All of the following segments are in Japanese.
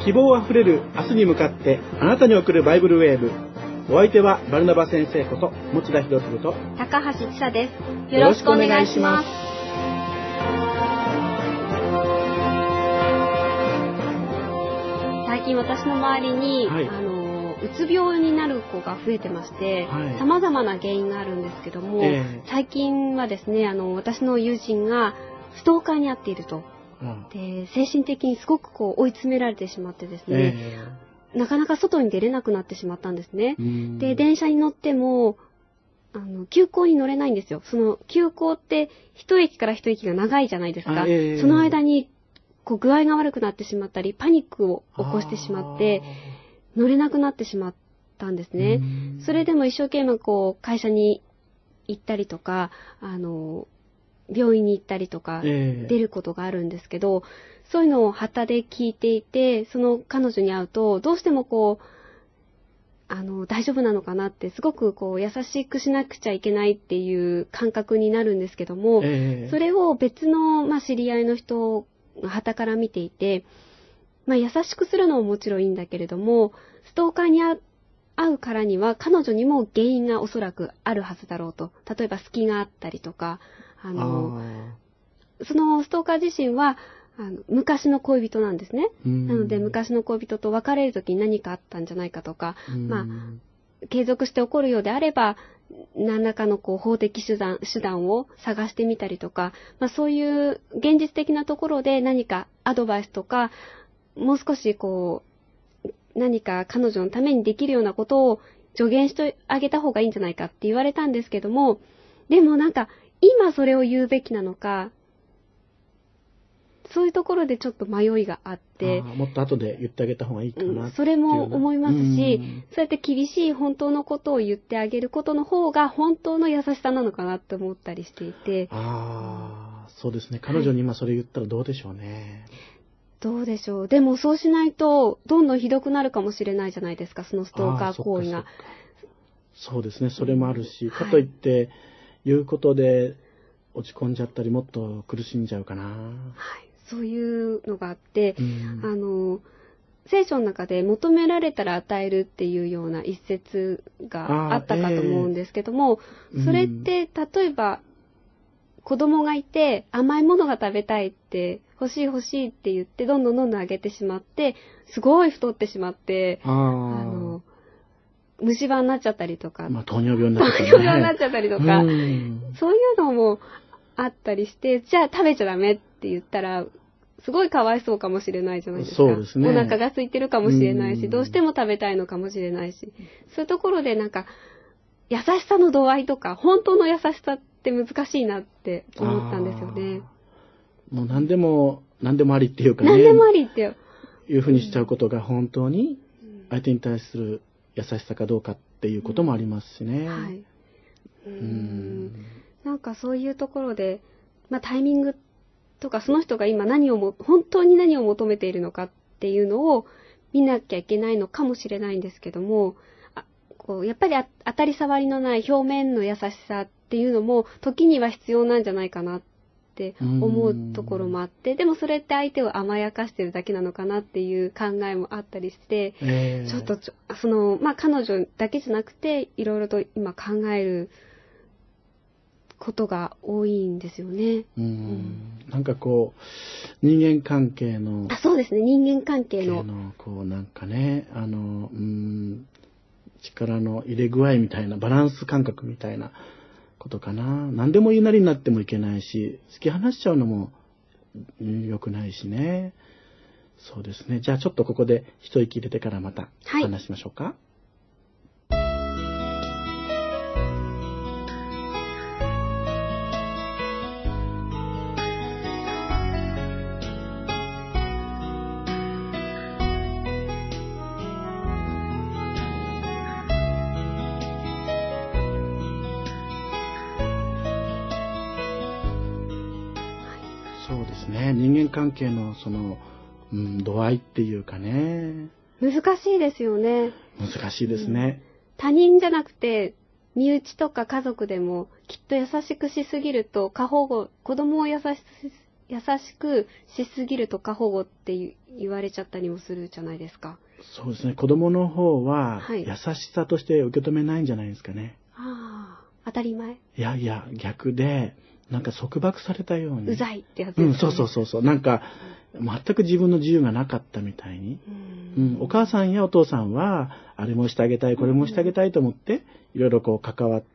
希望あふれる明日に向かってあなたに送るバイブルウェーブ。お相手はバルナバ先生こと持田博次と高橋千沙です。よろしくお願いします。最近私の周りに、うつ病になる子が増えてまして、様々な原因があるんですけども、最近はですね、私の友人がストーカーに遭っていると。で、精神的にすごく追い詰められてしまってですね、なかなか外に出れなくなってしまったんですね。で、電車に乗っても、急行に乗れないんですよ。その急行って一駅から一駅が長いじゃないですか。その間に具合が悪くなってしまったり、パニックを起こしてしまって、乗れなくなってしまったんですね。それでも一生懸命会社に行ったりとか、病院に行ったりとか、出ることがあるんですけど、そういうのを旗で聞いていて、その彼女に会うと、どうしても大丈夫なのかなって、すごく優しくしなくちゃいけないっていう感覚になるんですけども、それを別の、知り合いの人が旗から見ていて、優しくするのももちろんいいんだけれども、ストーカーに会うからには彼女にも原因がおそらくあるはずだろうと。例えば隙があったりとか、そのストーカー自身は昔の恋人なんですね。なので昔の恋人と別れる時に何かあったんじゃないかとか、継続して起こるようであれば何らかの法的手段を探してみたりとか、そういう現実的なところで何かアドバイスとか、もう少し何か彼女のためにできるようなことを助言してあげた方がいいんじゃないかって言われたんですけども、でも今それを言うべきなのか、そういうところでちょっと迷いがあって、 もっと後で言ってあげた方がいいかな、 それも思いますし、そうやって厳しい本当のことを言ってあげることの方が本当の優しさなのかなって思ったりしていて。 そうですね。彼女に今それ言ったらどうでしょうね。 どうでしょう。でもそうしないとどんどんひどくなるかもしれないじゃないですか、そのストーカー行為が。 そうですね。それもあるし、かといって言うことで落ち込んじゃったり、もっと苦しんじゃうかな。 そういうのがあって、聖書の中で求められたら与えるっていうような一節があったかと思うんですけども、それって例えば子供がいて甘いものが食べたいって欲しいって言ってどんどんあげてしまって、すごい太ってしまって、虫歯になっちゃったりとか、 糖尿病になっちゃったりとか、そういうのもあったりして、じゃあ食べちゃダメって言ったらすごいかわいそうかもしれないじゃないですか。 そうですね。 お腹が空いてるかもしれないし、どうしても食べたいのかもしれないし、そういうところで優しさの度合いとか本当の優しさって難しいなって思ったんですよね。 もう何でもありっていうかね。 何でもありっていうふうにしちゃうことが本当に相手に対する優しさかどうかっていうこともありますしね。 そういうところで、タイミングとかその人が今本当に何を求めているのかっていうのを見なきゃいけないのかもしれないんですけども、やっぱり当たり障りのない表面の優しさっていうのも時には必要なんじゃないかなって思うところもあって、でもそれって相手を甘やかしてるだけなのかなっていう考えもあったりして、ちょっと彼女だけじゃなくていろいろと今考えることが多いんですよね。 人間関係のそうですね、人間関係の力の入れ具合みたいな、バランス感覚みたいなことかな。何でも言いなりになってもいけないし、突き放しちゃうのも良くないしね。そうですね。じゃあちょっとここで一息入れてからまた話しましょうか。そうですね。人間関係の度合いっていうかね。 難しいですよね。 難しいですね。 他人じゃなくて身内とか家族でもきっと優しくしすぎると過保護、子供を優し優しくしすぎると過保護って言われちゃったりもするじゃないですか。 そうですね。子供の方は、優しさとして受け止めないんじゃないですかね。 ああ、当たり前。 いやいや、逆で、なんか束縛されたように。 うざいってやつですかね。 そう。なんか、全く自分の自由がなかったみたいに。お母さんやお父さんは、あれもしてあげたい、これもしてあげたいと思って、いろいろこう関わって、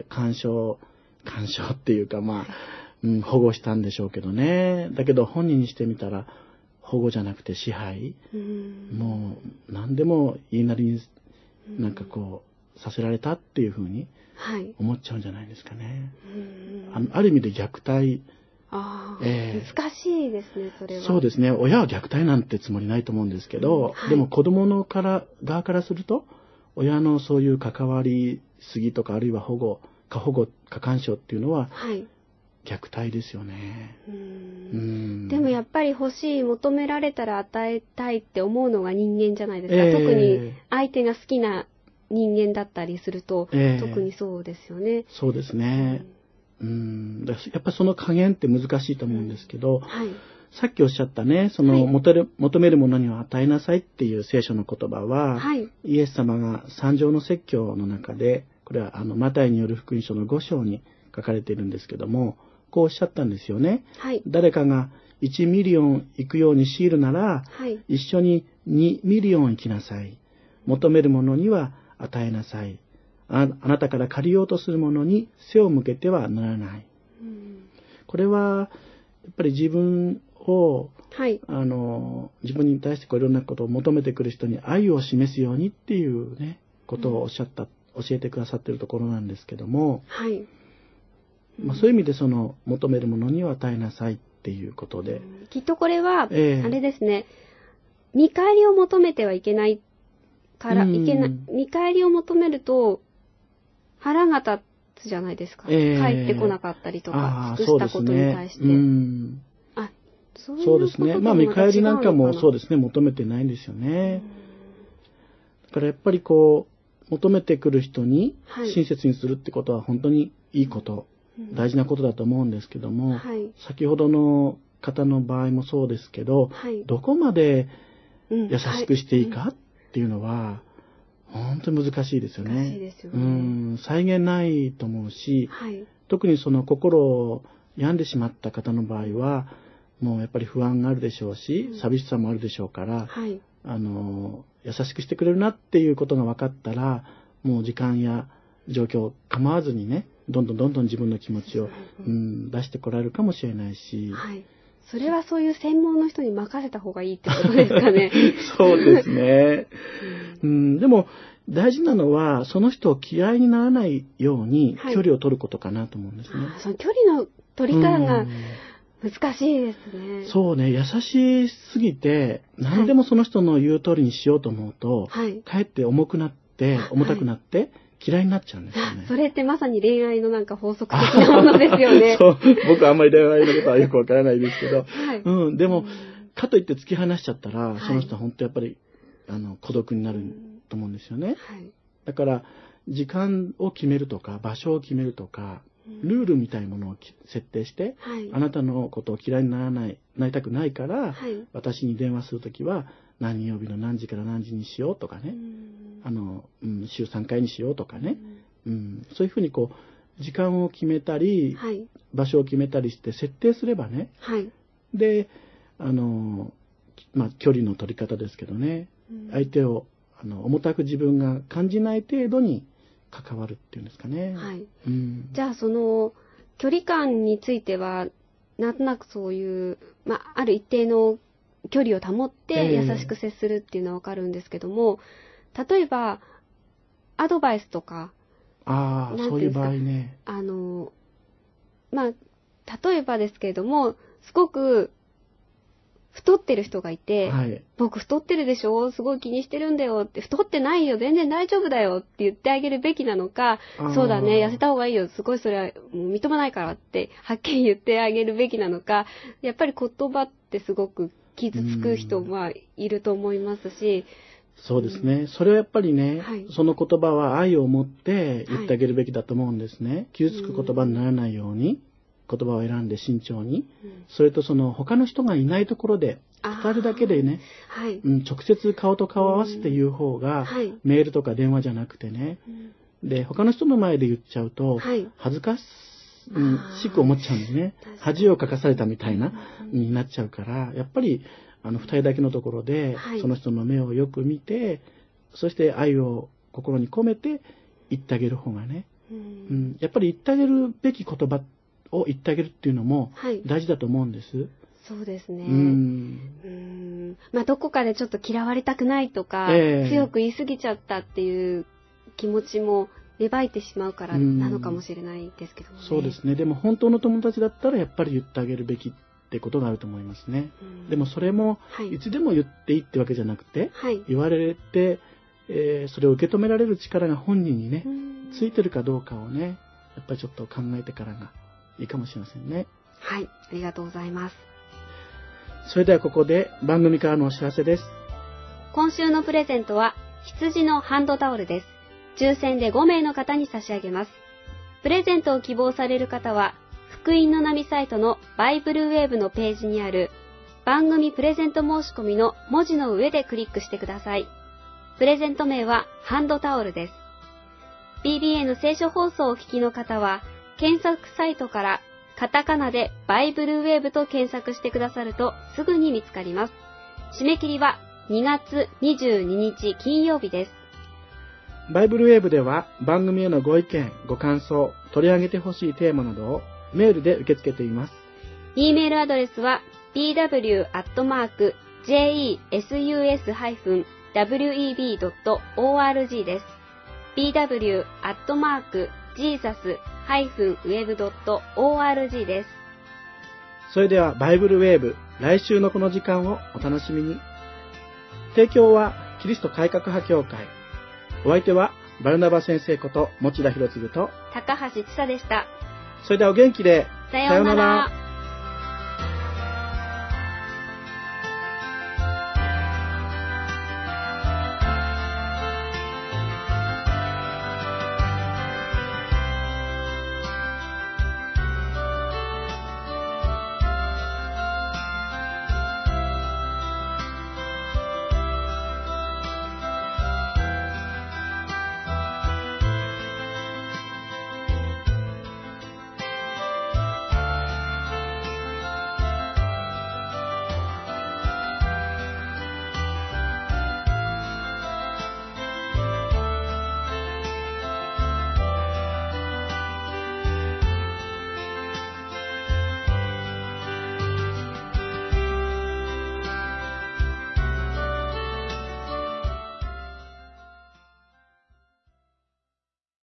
干渉っていうか、保護したんでしょうけどね。だけど本人にしてみたら、保護じゃなくて支配。もう、何でも言いなりになんかこう、させられたっていうふうに思っちゃうんじゃないですかね。ある意味で虐待。 難しいですね、それは。 そうですね。親は虐待なんてつもりないと思うんですけど、でも子供の側からすると、親のそういう関わりすぎとか、あるいは過保護、過干渉っていうのは、虐待ですよね。 でもやっぱり欲しい、求められたら与えたいって思うのが人間じゃないですか。特に相手が好きな人間だったりすると、特にそうですよね。 そうですね。やっぱその加減って難しいと思うんですけど、さっきおっしゃったね、その求めるものには与えなさいっていう聖書の言葉は、イエス様が三条の説教の中で、これはマタイによる福音書の5章に書かれているんですけども、こうおっしゃったんですよね。誰かが1ミリオン行くように強いるなら、一緒に2ミリオン行きなさい。求めるものには与えなさい。あなたから借りようとするものに背を向けてはならない。これはやっぱり自分を、自分に対していろんなことを求めてくる人に愛を示すようにっていうね、ことを教えてくださっているところなんですけども、そういう意味でその求めるものには与えなさいっていうことで、 きっとこれは、あれですね、見返りを求めてはいけないから見返りを求めると腹が立つじゃないですか。帰ってこなかったりとか、尽くしたことに対して。 そうですね。見返りなんかもそうですね、求めてないんですよね。だからやっぱりこう、求めてくる人に親切にするってことは本当にいいこと、大事なことだと思うんですけども、先ほどの方の場合もそうですけど、どこまで優しくしていいかっていうのは、本当に難しいですよね。 難しいですよね。 際限ないと思うし、特にその心を病んでしまった方の場合は、もうやっぱり不安があるでしょうし、寂しさもあるでしょうから、優しくしてくれるなっていうことが分かったら、もう時間や状況を構わずにね、どんどん自分の気持ちを、出してこられるかもしれないし、 それはそういう専門の人に任せた方がいいってことですかね。 そうですね。でも大事なのはその人を嫌いにならないように距離を取ることかなと思うんですね。 その距離の取り方が難しいですね。 そうね、優しすぎて何でもその人の言う通りにしようと思うと、かえって重たくなって嫌いになっちゃうんですよね。 それってまさに恋愛のなんか法則的なものですよね。 そう、僕あんまり恋愛のことはよくわからないですけど、でもかといって突き放しちゃったら、その人は本当やっぱり孤独になると思うんですよね。だから時間を決めるとか場所を決めるとか、ルールみたいなものを設定して、あなたのことを嫌いになりたくないから、私に電話するときは何曜日の何時から何時にしようとかね、週3回にしようとかね、そういうふうにこう時間を決めたり、場所を決めたりして設定すればね、で距離の取り方ですけどね、相手を重たく自分が感じない程度に関わるっていうんですかね。 じゃあその距離感についてはなんとなくそういう、ある一定の距離を保って優しく接するっていうのはわかるんですけども、例えばアドバイスとか、 そういう場合ね、 例えばですけれども、すごく太ってる人がいて、僕太ってるでしょ、すごい気にしてるんだよって、太ってないよ、全然大丈夫だよって言ってあげるべきなのか、そうだね、痩せた方がいいよ、すごいそれはもう認めないからってはっきり言ってあげるべきなのか、やっぱり言葉ってすごく傷つく人はいると思いますし、 そうですね、それはやっぱりね、その言葉は愛を持って言ってあげるべきだと思うんですね。傷つく言葉にならないように。 言葉を選んで慎重に、それとその他の人がいないところで、2人だけでね、 はい、 直接顔と顔を合わせて言う方が、はい、メールとか電話じゃなくてね、で、他の人の前で言っちゃうと、はい、恥ずかしく思っちゃうんですね。恥をかかされたみたいな、になっちゃうから、やっぱり、2人だけのところで、はい、その人の目をよく見て、そして愛を心に込めて言ってあげる方がね、やっぱり言ってあげるべき言葉を言ってあげるっていうのも大事だと思うんです。はい、 そうですね。まあ、どこかでちょっと嫌われたくないとか、強く言い過ぎちゃったっていう気持ちも芽生えてしまうからなのかもしれないですけどもね。 そうですね。でも本当の友達だったらやっぱり言ってあげるべきってことがあると思いますね。でもそれも、いつでも言っていいってわけじゃなくて、はい、言われて、それを受け止められる力が本人にね、ついてるかどうかをね、やっぱりちょっと考えてからがいいかもしれませんね。 はい、ありがとうございます。 それではここで番組からのお知らせです。 今週のプレゼントは羊のハンドタオルです。抽選で5名の方に差し上げます。プレゼントを希望される方は、福音の波サイトのバイブルウェーブのページにある番組プレゼント申し込みの文字の上でクリックしてください。プレゼント名はハンドタオルです。BBA の聖書放送をお聞きの方は、検索サイトからカタカナでバイブルウェーブと検索してくださるとすぐに見つかります。締め切りは2月22日金曜日です。 バイブルウェーブでは番組へのご意見、ご感想、取り上げてほしいテーマなどをメールで受け付けています。 E メールアドレスは bw@jesus-web.org です。bw@jesus-web.org です。 それではバイブルウェーブ、来週のこの時間をお楽しみに。提供はキリスト改革派協会。お相手はバルナバ先生こと持田博次と高橋千沙でした。 それではお元気で。 さようなら。